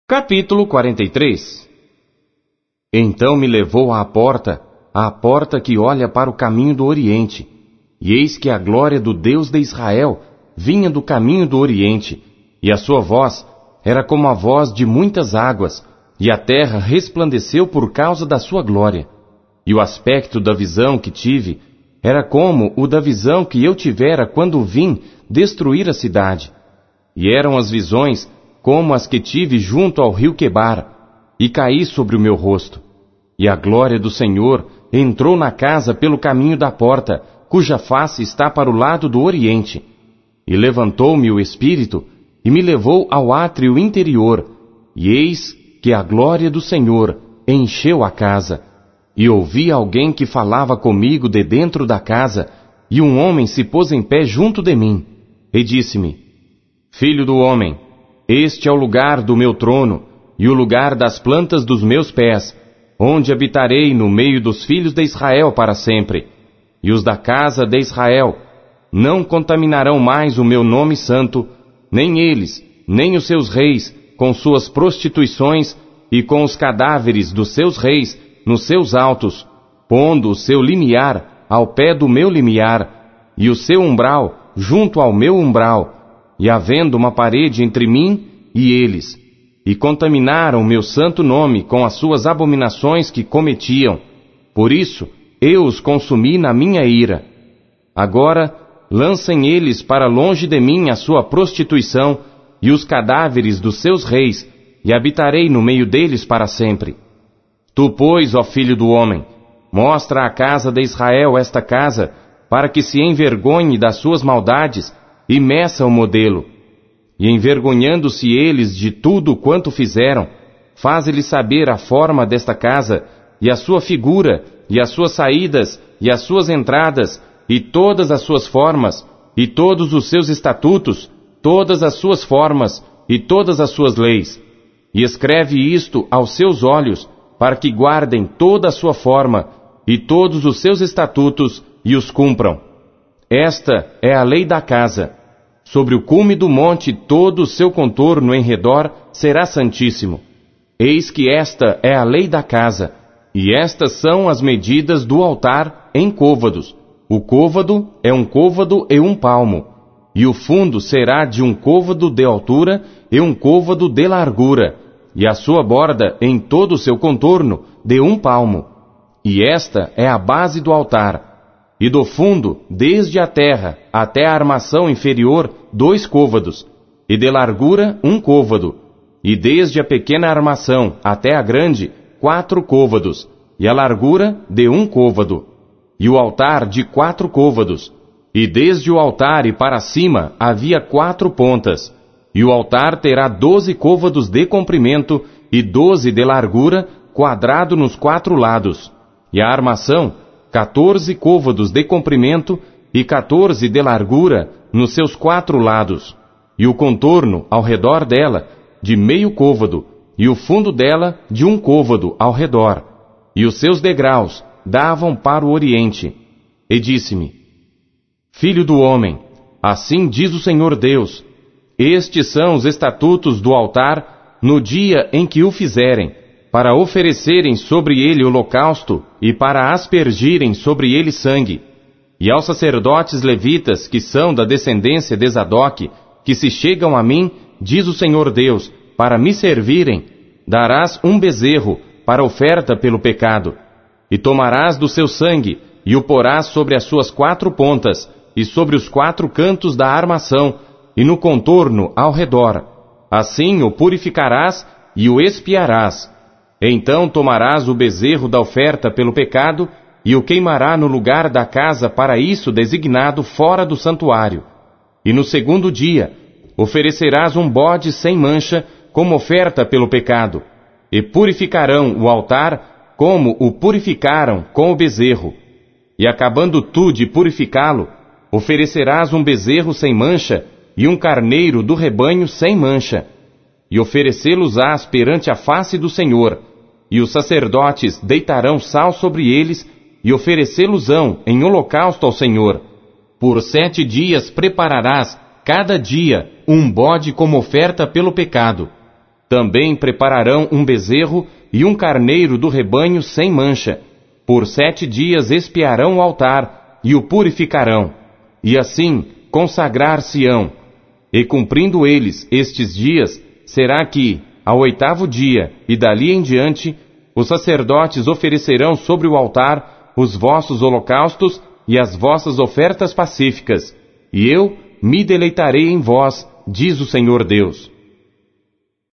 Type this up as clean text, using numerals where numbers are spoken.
Capítulo 43. Então me levou à porta que olha para o caminho do Oriente, e eis que a glória do Deus de Israel vinha do caminho do Oriente, e a sua voz era como a voz de muitas águas, e a terra resplandeceu por causa da sua glória. E o aspecto da visão que tive era como o da visão que eu tivera quando vim destruir a cidade. E eram as visões como as que tive junto ao rio Quebar, e caí sobre o meu rosto. E a glória do Senhor entrou na casa pelo caminho da porta, cuja face está para o lado do Oriente. E levantou-me o Espírito, e me levou ao átrio interior, e eis que a glória do Senhor encheu a casa. E ouvi alguém que falava comigo de dentro da casa, e um homem se pôs em pé junto de mim, e disse-me: Filho do homem, este é o lugar do meu trono, e o lugar das plantas dos meus pés, onde habitarei no meio dos filhos de Israel para sempre. E os da casa de Israel não contaminarão mais o meu nome santo, nem eles, nem os seus reis, com suas prostituições e com os cadáveres dos seus reis nos seus altos, pondo o seu limiar ao pé do meu limiar, e o seu umbral junto ao meu umbral, e havendo uma parede entre mim e eles, e contaminaram o meu santo nome com as suas abominações que cometiam. Por isso eu os consumi na minha ira. Agora lancem eles para longe de mim a sua prostituição e os cadáveres dos seus reis, e habitarei no meio deles para sempre. Tu, pois, ó filho do homem, mostra à casa de Israel esta casa, para que se envergonhe das suas maldades, e meça o modelo. E envergonhando-se eles de tudo quanto fizeram, faze-lhes saber a forma desta casa, e a sua figura, e as suas saídas, e as suas entradas, e todas as suas formas, e todos os seus estatutos, todas as suas formas, e todas as suas leis. E escreve isto aos seus olhos, para que guardem toda a sua forma, e todos os seus estatutos, e os cumpram. Esta é a lei da casa. Sobre o cume do monte todo o seu contorno em redor será santíssimo. Eis que esta é a lei da casa, e estas são as medidas do altar em côvados. O côvado é um côvado e um palmo, e o fundo será de um côvado de altura e um côvado de largura, e a sua borda em todo o seu contorno de um palmo. E esta é a base do altar. E do fundo, desde a terra até a armação inferior, 2 côvados, e de largura 1 côvado, e desde a pequena armação até a grande, 4 côvados, e a largura de 1 côvado, e o altar de 4 côvados, e desde o altar e para cima havia 4 pontas, e o altar terá 12 côvados de comprimento e 12 de largura, quadrado nos 4 lados, e a armação 14 côvados de comprimento e 14 de largura nos seus 4 lados, e o contorno ao redor dela de meio côvado, e o fundo dela de 1 côvado ao redor, e os seus degraus davam para o oriente. E disse-me: Filho do homem, assim diz o Senhor Deus, estes são os estatutos do altar no dia em que o fizerem, para oferecerem sobre ele holocausto e para aspergirem sobre ele sangue. E aos sacerdotes levitas, que são da descendência de Zadoque, que se chegam a mim, diz o Senhor Deus, para me servirem, darás um bezerro para oferta pelo pecado. E tomarás do seu sangue, e o porás sobre as suas 4 pontas, e sobre os 4 cantos da armação, e no contorno ao redor. Assim o purificarás e o expiarás. Então tomarás o bezerro da oferta pelo pecado, e o queimará no lugar da casa para isso designado fora do santuário. E no 2º dia oferecerás um bode sem mancha como oferta pelo pecado, e purificarão o altar como o purificaram com o bezerro. E acabando tu de purificá-lo, oferecerás um bezerro sem mancha e um carneiro do rebanho sem mancha, e oferecê-los-ás perante a face do Senhor, e os sacerdotes deitarão sal sobre eles, e oferecê-los-ão em holocausto ao Senhor. Por 7 dias prepararás, cada dia, um bode como oferta pelo pecado. Também prepararão um bezerro e um carneiro do rebanho sem mancha. Por 7 dias expiarão o altar e o purificarão, e assim consagrar-se-ão. E cumprindo eles estes dias, será que, ao 8º dia e dali em diante, os sacerdotes oferecerão sobre o altar os vossos holocaustos e as vossas ofertas pacíficas, e eu me deleitarei em vós, diz o Senhor Deus.